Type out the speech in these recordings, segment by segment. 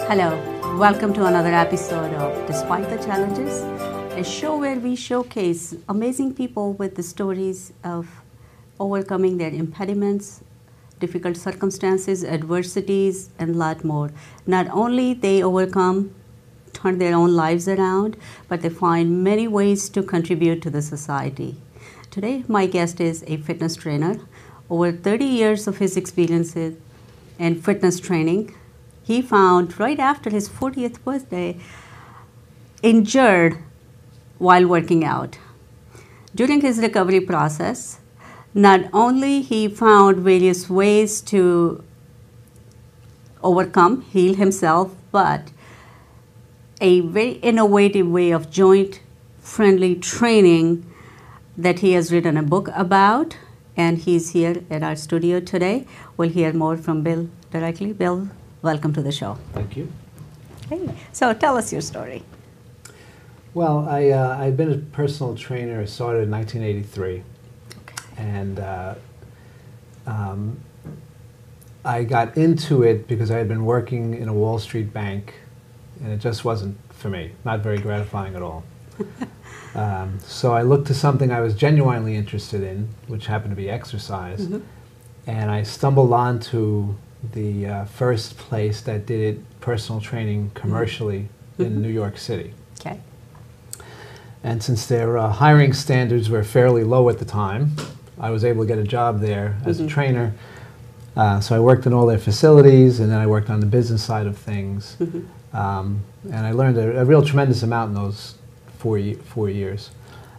Hello, welcome to another episode of Despite the Challenges, a show where we showcase amazing people with the stories of overcoming their impediments, difficult circumstances, adversities, and a lot more. Not only they overcome, turn their own lives around, but they find many ways to contribute to the society. Today, my guest is a fitness trainer. Over 30 years of his experiences in fitness training, he found right after his 40th birthday, injured while working out. During his recovery process, not only he found various ways to overcome, heal himself, but a very innovative way of joint-friendly training that he has written a book about, and he's here at our studio today. We'll hear more from Bill directly. Bill, welcome to the show. Thank you. Hey, so tell us your story. Well, I've been a personal trainer. I started in 1983. Okay. And I got into it because I had been working in a Wall Street bank, and it just wasn't for me, not very gratifying at all. So I looked to something I was genuinely interested in, which happened to be exercise, and I stumbled onto the first place that did personal training commercially in New York City. Okay. And since their hiring standards were fairly low at the time, I was able to get a job there as a trainer. So I worked in all their facilities, and then I worked on the business side of things. And I learned a real tremendous amount in those 4 years.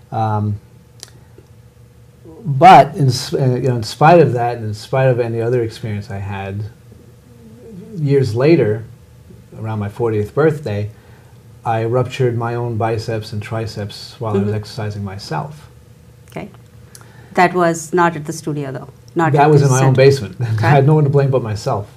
But in spite of that, and in spite of any other experience I had, years later, around my 40th birthday, I ruptured my own biceps and triceps while I was exercising myself. Okay. That was not at the studio, though. Not that at was the in my own center. basement. Okay. I had no one to blame but myself.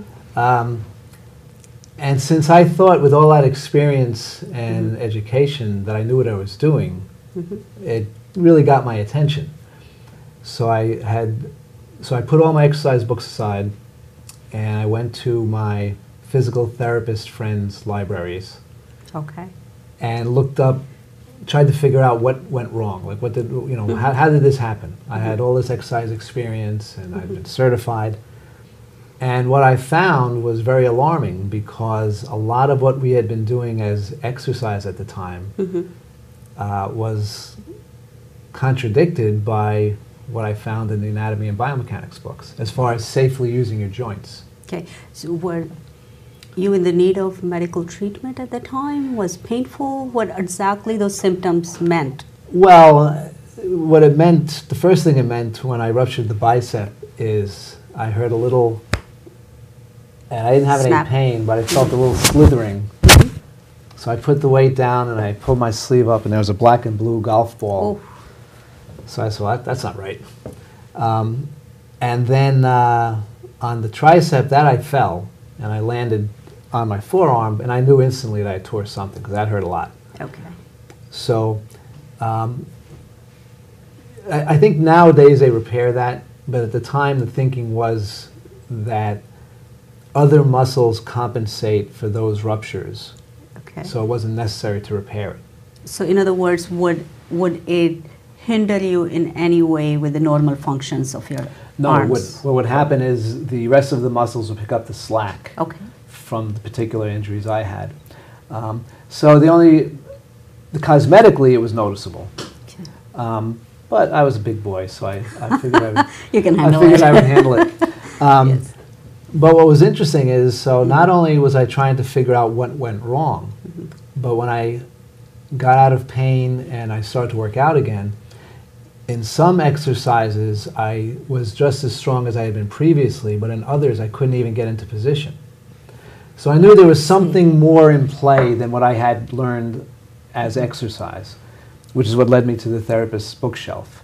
And since I thought with all that experience and education that I knew what I was doing, it really got my attention. So I put all my exercise books aside, and I went to my physical therapist friends' libraries. Okay. And looked up, tried to figure out what went wrong. Like, what did, how did this happen? I had all this exercise experience, and I'd been certified. And what I found was very alarming, because a lot of what we had been doing as exercise at the time was contradicted by what I found in the anatomy and biomechanics books, as far as safely using your joints. Okay. So were you in the need of medical treatment at the time? Was painful? What exactly those symptoms meant? Well, what it meant, the first thing it meant when I ruptured the bicep is I heard a little, and I didn't have Snap. any pain, but I felt a little slithering. So I put the weight down and I pulled my sleeve up, and there was a black and blue golf ball. Oh. So I said, well, that's not right. And then on the tricep, that I fell, and I landed on my forearm, and I knew instantly that I tore something, because that hurt a lot. Okay. So I think nowadays they repair that, but at the time the thinking was that other muscles compensate for those ruptures, Okay. so it wasn't necessary to repair it. So in other words, would it hinder you in any way with the normal functions of your arms? What would happen is the rest of the muscles would pick up the slack Okay. from the particular injuries I had. So cosmetically it was noticeable. Okay. But I was a big boy, so I figured I would, You can I handle figured it. I would handle it. Yes. But what was interesting is, so not only was I trying to figure out what went wrong, but when I got out of pain and I started to work out again, in some exercises I was just as strong as I had been previously, but in others I couldn't even get into position. So I knew there was something more in play than what I had learned as exercise, which is what led me to the therapist's bookshelf.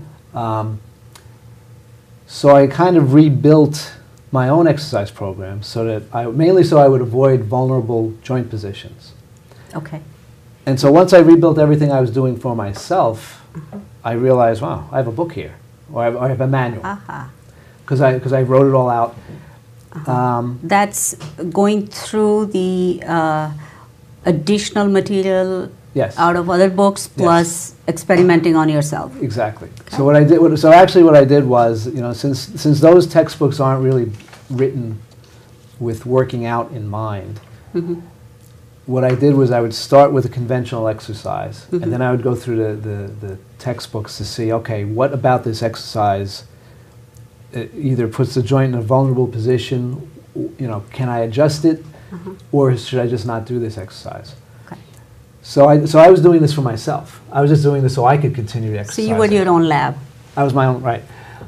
So I kind of rebuilt my own exercise program mainly so I would avoid vulnerable joint positions. Okay. And so once I rebuilt everything I was doing for myself, I realized, wow, I have a book here, or I have a manual, Aha. because I wrote it all out. That's going through the additional material Yes. out of other books plus experimenting on yourself. Exactly. So what I did, what I did was, you know, since those textbooks aren't really written with working out in mind, what I did was I would start with a conventional exercise, and then I would go through the textbooks to see, okay, what about this exercise either puts the joint in a vulnerable position, you know, can I adjust it, or should I just not do this exercise? So I was doing this for myself. I was just doing this so I could continue to exercise. So you were your own lab. I was my own, right.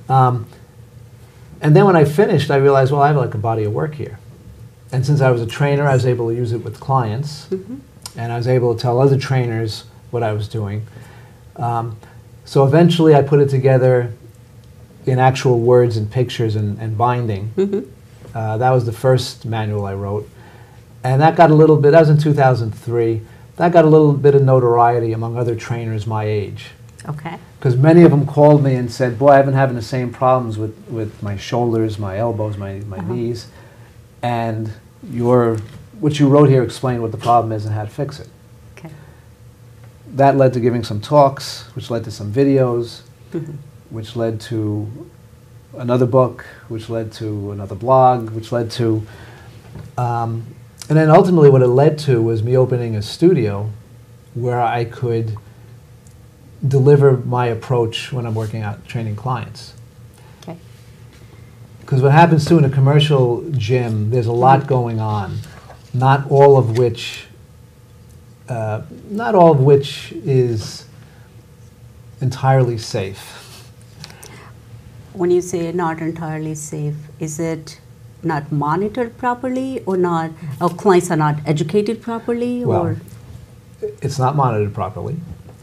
And then when I finished, I realized, well, I have like a body of work here. And since I was a trainer, I was able to use it with clients. And I was able to tell other trainers what I was doing. So eventually I put it together in actual words and pictures and binding. That was the first manual I wrote. And that got a little bit, that was in 2003. That got a little bit of notoriety among other trainers my age. Okay. Because many of them called me and said, boy, I've been having the same problems with my shoulders, my elbows, my knees. And what you wrote here explained what the problem is and how to fix it. Okay. That led to giving some talks, which led to some videos, which led to another book, which led to another blog, which led to... and then ultimately what it led to was me opening a studio where I could deliver my approach when I'm working out training clients. Okay. Because what happens too in a commercial gym, there's a lot going on, not all of which is entirely safe. When you say not entirely safe, is it not monitored properly, or not, or clients are not educated properly, Well, or? It's not monitored properly,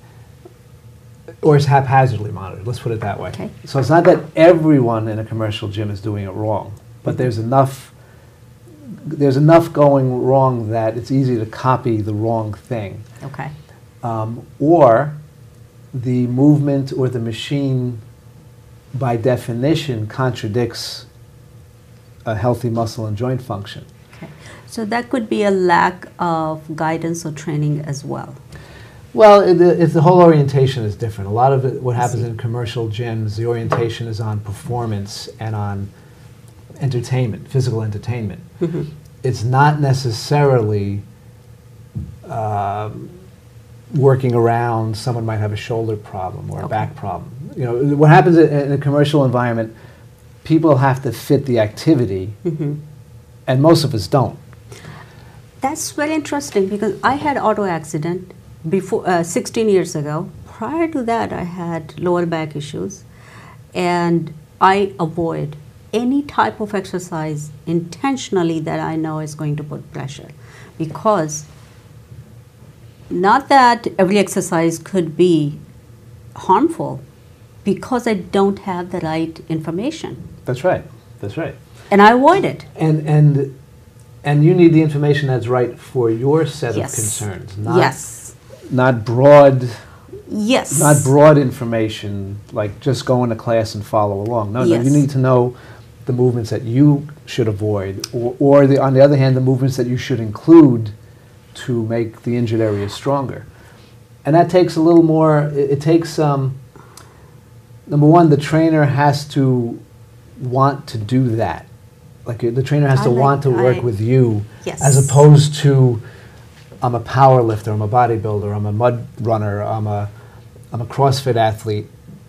or it's haphazardly monitored, let's put it that way. Okay. So it's not that everyone in a commercial gym is doing it wrong, but there's enough going wrong that it's easy to copy the wrong thing. Okay. Or the movement or the machine by definition contradicts a healthy muscle and joint function. Okay. So that could be a lack of guidance or training as well. Well, it's the whole orientation is different. A lot of it, what happens in commercial gyms, the orientation is on performance and on entertainment, physical entertainment. It's not necessarily working around someone might have a shoulder problem or a back problem. You know, what happens in a commercial environment, people have to fit the activity, and most of us don't. That's very interesting, because I had auto accident before 16 years ago. Prior to that, I had lower back issues, and I avoid any type of exercise intentionally that I know is going to put pressure, because not that every exercise could be harmful, because I don't have the right information. That's right. That's right. And I avoid it. And you need the information that's right for your set of concerns, not broad. Yes. Not broad information like just go into class and follow along. No, no, you need to know the movements that you should avoid, or on the other hand, the movements that you should include to make the injured area stronger. And that takes a little more. It takes number one, the trainer has to want to do that. Like the trainer has to want to work with you, as opposed to I'm a power lifter, I'm a bodybuilder, I'm a mud runner, I'm a CrossFit athlete.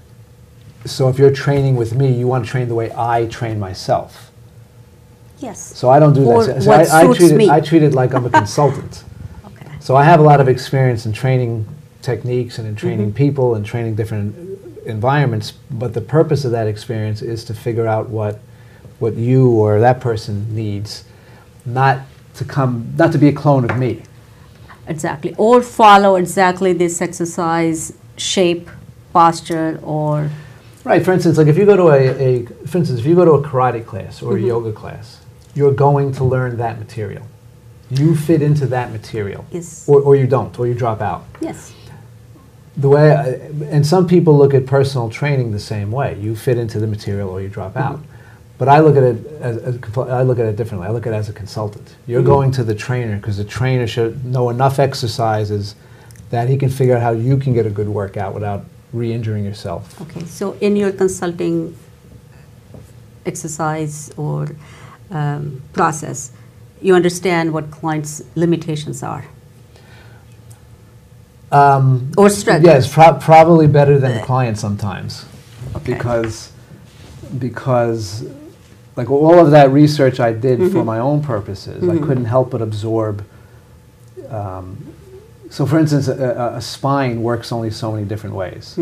So if you're training with me, you want to train the way I train myself. Yes. So I don't do that. So I treat it like I'm a consultant. Okay. So I have a lot of experience in training techniques and in training people and training different environments, but the purpose of that experience is to figure out what you or that person needs, not to be a clone of me. Exactly. Or follow exactly this exercise shape, posture, or... Right. For instance, like if you go to if you go to a karate class or a yoga class, you're going to learn that material. You fit into that material. Yes. Or you don't, or you drop out. Yes. The way, and some people look at personal training the same way. You fit into the material or you drop out. But I look at it I look at it differently. I look at it as a consultant. You're going to the trainer because the trainer should know enough exercises that he can figure out how you can get a good workout without re-injuring yourself. Okay, so in your consulting exercise or process, you understand what clients' limitations are or strengths. Yes, probably better than the client sometimes, Okay. because like all of that research I did for my own purposes, I couldn't help but absorb. So, for instance, a spine works only so many different ways,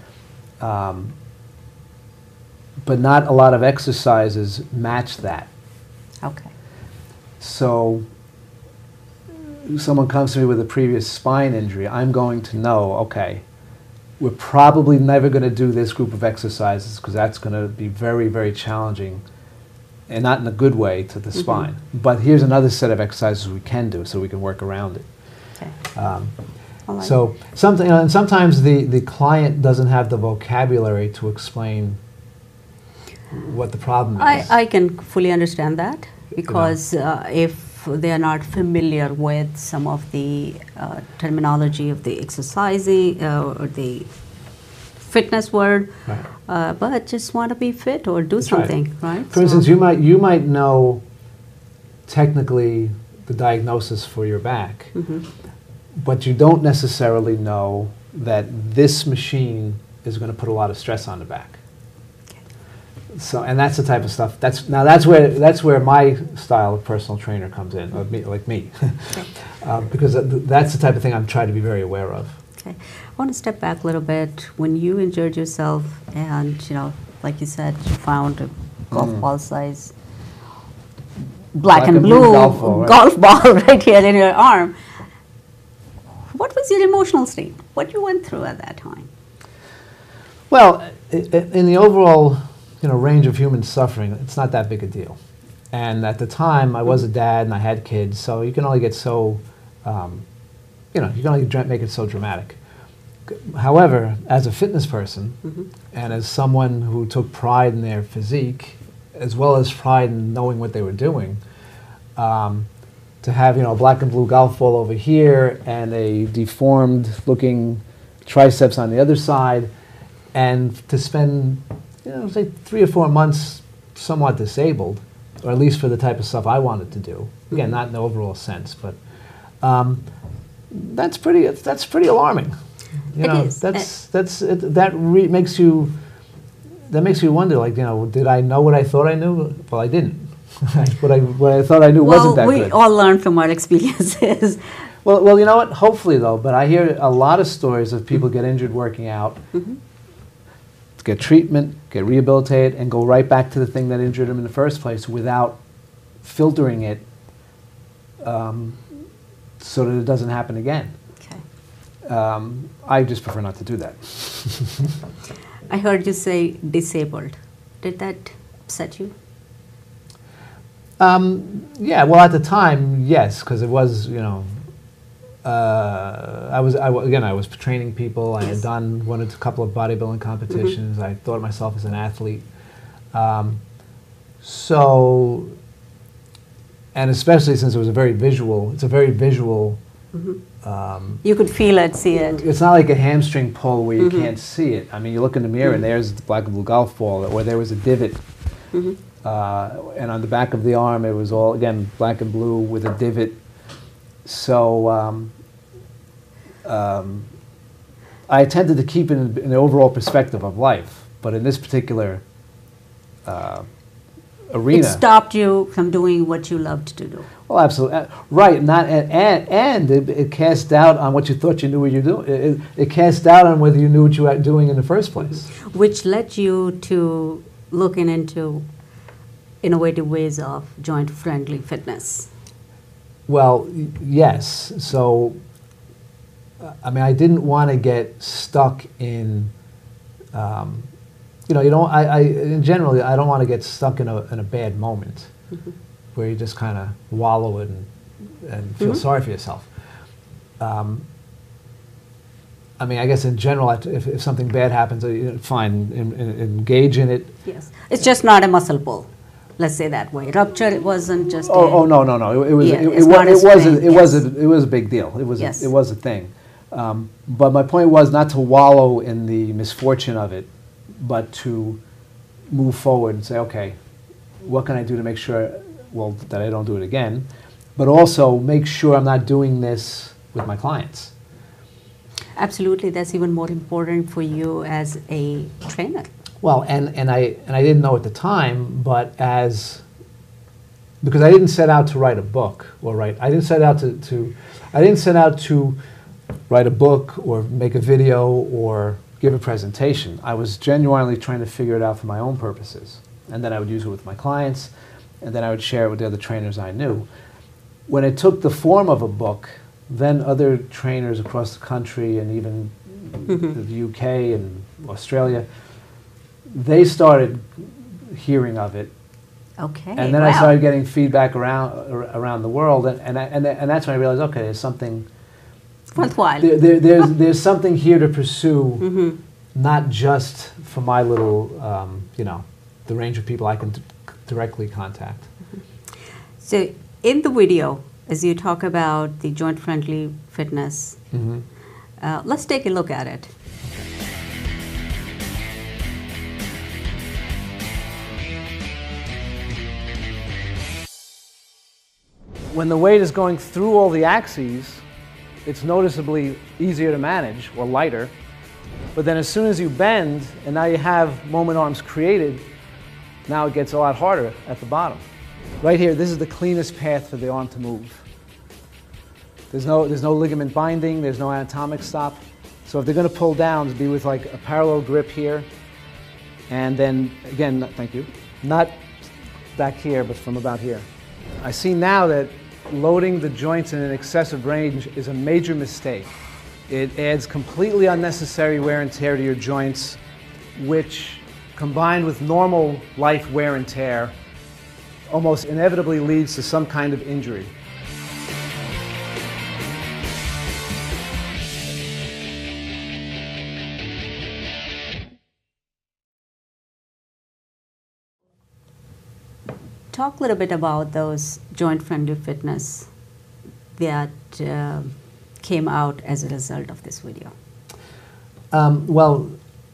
but not a lot of exercises match that. Okay. So someone comes to me with a previous spine injury, I'm going to know, okay, we're probably never going to do this group of exercises because that's going to be very, very challenging and not in a good way to the spine. But here's another set of exercises we can do so we can work around it. Okay. So something, and sometimes the client doesn't have the vocabulary to explain what the problem is. I can fully understand that because if they are not familiar with some of the terminology of the exercising or the fitness word, Right. but just want to be fit or do Right. something, right? For instance, you might know technically the diagnosis for your back, but you don't necessarily know that this machine is going to put a lot of stress on the back. So, and that's the type of stuff. That's where my style of personal trainer comes in, like me, because that's the type of thing I'm trying to be very aware of. Okay, I want to step back a little bit. When you injured yourself, and like you said, you found a golf ball size, black and blue golf ball right here in your arm. What was your emotional state? What you went through at that time? Well, in the overall range of human suffering, it's not that big a deal. And at the time, I was a dad and I had kids, so you can only get so, you can only make it so dramatic. However, as a fitness person, and as someone who took pride in their physique, as well as pride in knowing what they were doing, to have a black and blue golf ball over here and a deformed-looking triceps on the other side, and to spend say 3 or 4 months somewhat disabled, or at least for the type of stuff I wanted to do. Again, not in the overall sense, but that's pretty alarming. That makes you wonder, like, did I know what I thought I knew? Well, I didn't. what I thought I knew wasn't that good. Well, we all learn from our experiences. Well, you know what? Hopefully, though, but I hear a lot of stories of people get injured working out, get treatment, get rehabilitated, and go right back to the thing that injured them in the first place without filtering it so that it doesn't happen again. Okay. I just prefer not to do that. I heard you say disabled. Did that upset you? Yeah, well, at the time, yes, because it was, I was training people. I had done a couple of bodybuilding competitions. I thought of myself as an athlete. So, and especially since it's a very visual. You could feel it, see it. It's not like a hamstring pull where you can't see it. I mean, you look in the mirror and there's the black and blue golf ball, or there was a divot. And on the back of the arm, it was all, again, black and blue with a divot. So I tended to keep it in the overall perspective of life, but in this particular arena, it stopped you from doing what you loved to do. Well, absolutely, right. And it cast doubt on what you thought you knew what you do. It cast doubt on whether you knew what you were doing in the first place, which led you to looking into innovative ways of joint-friendly fitness. Well, yes. So, I mean, I didn't want to get stuck in, generally, I don't want to get stuck in a bad moment where you just kind of wallow it and feel sorry for yourself. I mean, I guess in general, if something bad happens, fine, engage in it. Yes. It's just not a muscle pull. let's say that way. Rupture, it wasn't just No. It was Yeah, it, it's it, not wa- a it was strain, a, it yes. was a, it was a big deal. It was Yes. it was a thing. But my point was not to wallow in the misfortune of it, but to move forward and say, okay, what can I do to make sure, well, that I don't do it again, but also make sure I'm not doing this with my clients. Absolutely, that's even more important for you as a trainer. Well, and I didn't know at the time, but because I didn't set out to write a book I didn't set out to write a book or make a video or give a presentation. I was genuinely trying to figure it out for my own purposes, and then I would use it with my clients, and then I would share it with the other trainers I knew. When it took the form of a book, then other trainers across the country and even the UK and Australia, they started hearing of it. Okay. And then I started getting feedback around the world, and that's when I realized, okay, there's something worthwhile. There's something here to pursue, not just for my little, the range of people I can directly contact. So in the video, as you talk about the joint-friendly fitness, let's take a look at it. When the weight is going through all the axes, it's noticeably easier to manage, or lighter. But then as soon as you bend, and now you have moment arms created, now it gets a lot harder at the bottom. Right here, this is the cleanest path for the arm to move. There's no ligament binding, there's no anatomic stop. So if they're going to pull down, it'd be with like a parallel grip here. And then, again, thank you, not back here, but from about here. I see now that loading the joints in an excessive range is a major mistake. It adds completely unnecessary wear and tear to your joints, which, combined with normal life wear and tear, almost inevitably leads to some kind of injury. Talk a little bit about those joint-friendly fitness that came out as a result of this video. Well,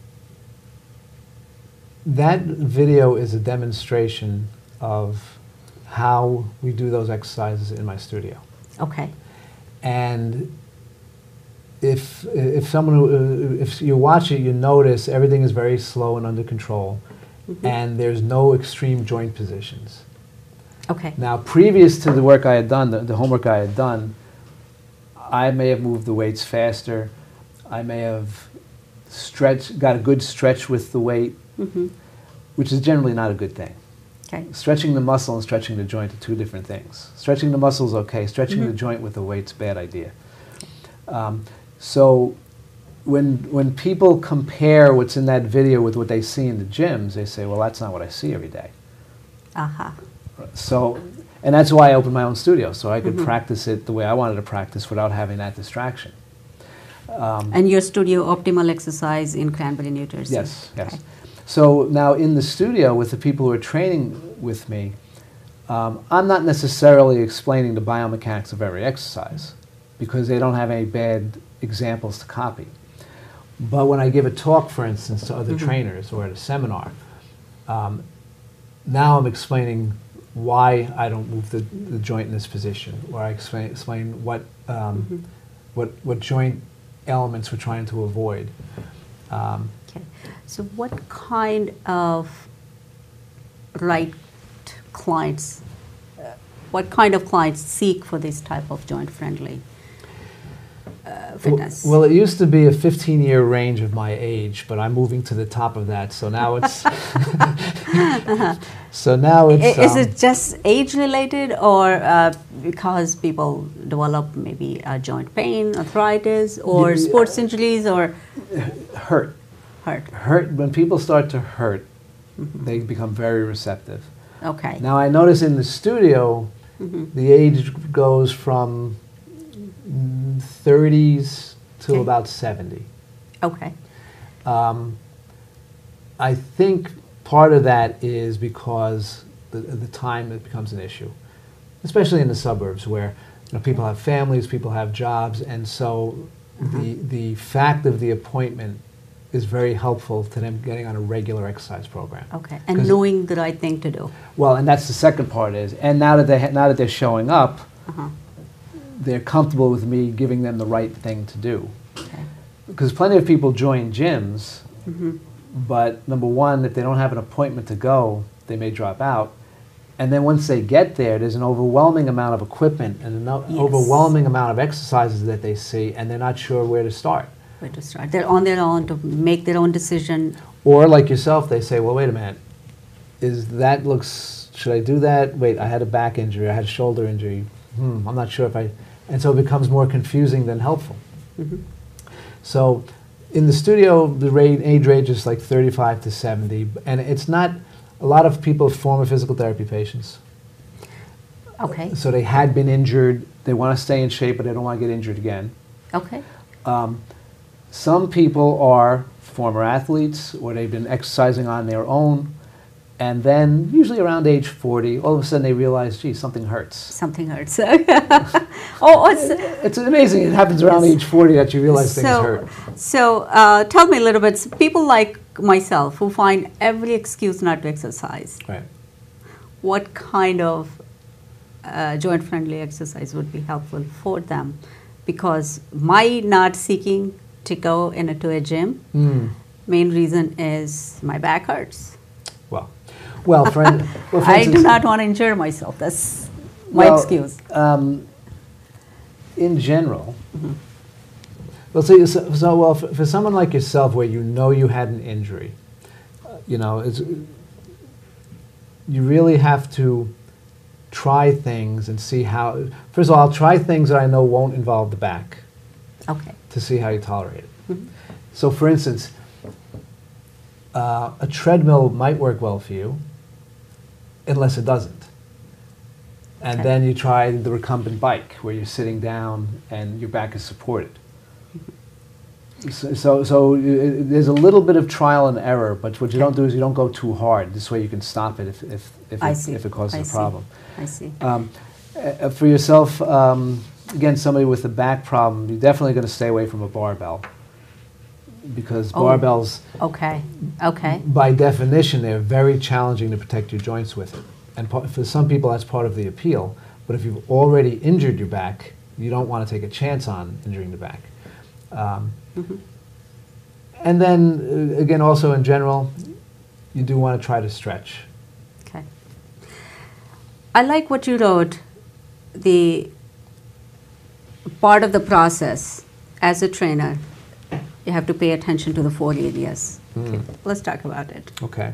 that video is a demonstration of how we do those exercises in my studio. Okay. And if you watch it, you notice everything is very slow and under control, and there's no extreme joint positions. Okay. Now, previous to the work I had done, the homework I had done, I may have moved the weights faster. I may have got a good stretch with the weight, which is generally not a good thing. Okay. Stretching the muscle and stretching the joint are two different things. Stretching the muscle is okay. Stretching the joint with the weight's a bad idea. So when people compare what's in that video with what they see in the gyms, they say, well, that's not what I see every day. So, and that's why I opened my own studio, so I could practice it the way I wanted to practice without having that distraction. And your studio, Optimal Exercise in Cranberry, New Jersey. Yes, yes. Okay. So now in the studio with the people who are training with me, I'm not necessarily explaining the biomechanics of every exercise because they don't have any bad examples to copy. But when I give a talk, for instance, to other trainers or at a seminar, now I'm explaining why I don't move the joint in this position, or I explain what joint elements we're trying to avoid. Okay. So what kind of clients seek for this type of joint-friendly fitness? Well, it used to be a 15-year range of my age, but I'm moving to the top of that, so now it's... So now it's... Is it just age-related, or because people develop maybe joint pain, arthritis, or sports injuries, or... Hurt. When people start to hurt, they become very receptive. Okay. Now, I notice in the studio, the age goes from 30s to about 70. Okay. I think part of that is because the time it becomes an issue, especially in the suburbs where people have families, people have jobs, and so the fact of the appointment is very helpful to them getting on a regular exercise program. Okay, and knowing the right thing to do. Well, and that's the second part is, and now that they're showing up, they're comfortable with me giving them the right thing to do. Okay. Because plenty of people join gyms, but number one, if they don't have an appointment to go, they may drop out. And then once they get there, there's an overwhelming amount of equipment and an overwhelming amount of exercises that they see, and they're not sure where to start. Where to start. They're on their own to make their own decision. Or like yourself, they say, well, wait a minute, should I do that? Wait, I had a back injury, I had a shoulder injury. I'm not sure if and so it becomes more confusing than helpful. So in the studio, the age range is like 35 to 70, and it's not, a lot of people former physical therapy patients. Okay. So they had been injured, they want to stay in shape, but they don't want to get injured again. Okay. Some people are former athletes, or they've been exercising on their own, and then usually around age 40, all of a sudden they realize, gee, something hurts. Something hurts. It's amazing. It happens around age 40 that you realize things hurt. So tell me a little bit, people like myself who find every excuse not to exercise, Right. what kind of joint-friendly exercise would be helpful for them? Because my not seeking to go into a gym, main reason is my back hurts. Well, for I do not want to injure myself. That's my excuse. In general, well, for someone like yourself, where you had an injury, you really have to try things and see how. First of all, I'll try things that I know won't involve the back. Okay. To see how you tolerate it. So, for instance, a treadmill might work well for you, unless it doesn't. And then you try the recumbent bike, where you're sitting down and your back is supported. So there's a little bit of trial and error, but what you don't do is you don't go too hard. This way you can stop it if it causes a problem. I see. For yourself, again, somebody with a back problem, you're definitely going to stay away from a barbell. Because barbells, by definition, they're very challenging to protect your joints with it. And for some people, that's part of the appeal. But if you've already injured your back, you don't want to take a chance on injuring the back. And then, again, also in general, you do want to try to stretch. Okay. I like what you wrote, the part of the process as a trainer. You have to pay attention to the 4 areas. Okay, let's talk about it. Okay.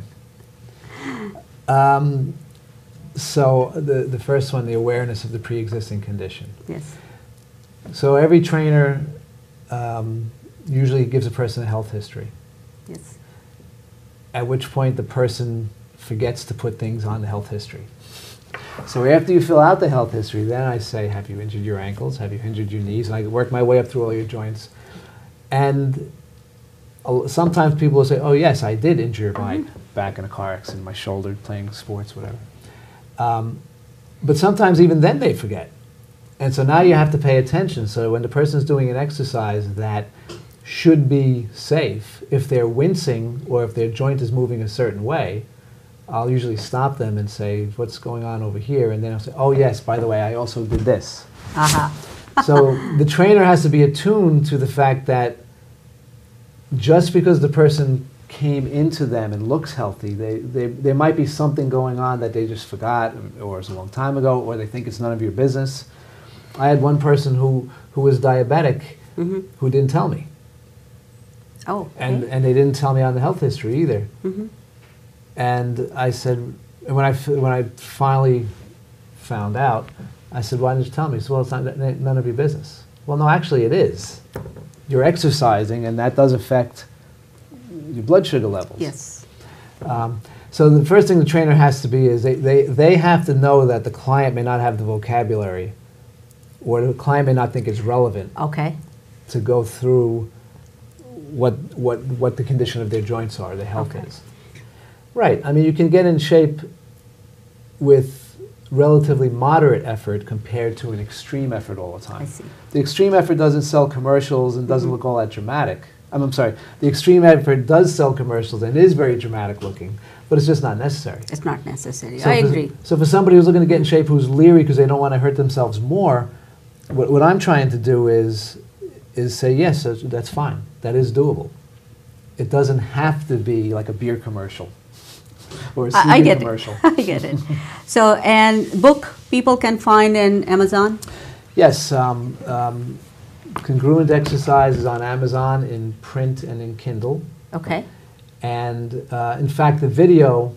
So the first one, the awareness of the pre-existing condition. Yes. So every trainer usually gives a person a health history. Yes. At which point the person forgets to put things on the health history. So after you fill out the health history, then I say, have you injured your ankles? Have you injured your knees? And I work my way up through all your joints. And sometimes people will say, oh, yes, I did injure my back in a car accident, my shoulder playing sports, whatever. But sometimes even then they forget. And so now you have to pay attention. So when the person's doing an exercise that should be safe, if they're wincing or if their joint is moving a certain way, I'll usually stop them and say, what's going on over here? And then I'll say, oh, yes, by the way, I also did this. So the trainer has to be attuned to the fact that just because the person came into them and looks healthy, there might be something going on that they just forgot, or it's a long time ago, or they think it's none of your business. I had one person who was diabetic who didn't tell me. Oh. Okay. And they didn't tell me on the health history either. And I said, and when I finally found out, I said, why didn't you tell me? He said, well, it's not, none of your business. Well, no, actually it is. You're exercising, and that does affect your blood sugar levels. Yes. So the first thing the trainer has to be is they have to know that the client may not have the vocabulary, or the client may not think it's relevant. Okay. To go through what the condition of their joints are, the health is. Right. I mean, you can get in shape with relatively moderate effort compared to an extreme effort all the time. I see. The extreme effort doesn't sell commercials and doesn't look all that dramatic. I'm sorry, the extreme effort does sell commercials and is very dramatic looking, but it's just not necessary. It's not necessary. So I for, agree. So for somebody who's looking to get in shape, who's leery because they don't want to hurt themselves more, what I'm trying to do is say, yes, that's fine. That is doable. It doesn't have to be like a beer commercial or a I CD get commercial. it. I get it. So, and book people can find in Amazon? Yes. Congruent Exercise is on Amazon in print and in Kindle. Okay. And in fact, the video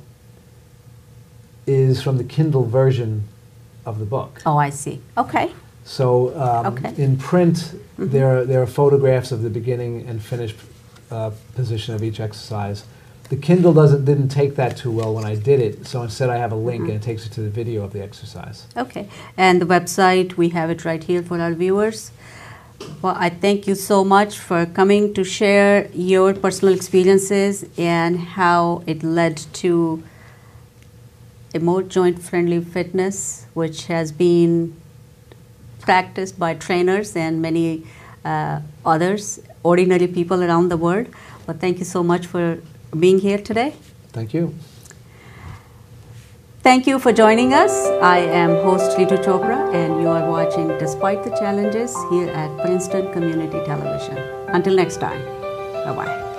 is from the Kindle version of the book. Oh, I see. Okay. So Okay. in print, there are photographs of the beginning and finished position of each exercise. The Kindle didn't take that too well when I did it, so instead I have a link and it takes you to the video of the exercise. Okay. And the website, we have it right here for our viewers. Well, I thank you so much for coming to share your personal experiences and how it led to a more joint-friendly fitness, which has been practiced by trainers and many others, ordinary people around the world. Well, thank you so much for being here today. Thank you. Thank you for joining us. I am host Ritu Chopra and you are watching Despite the Challenges here at Princeton Community Television. Until next time, bye-bye.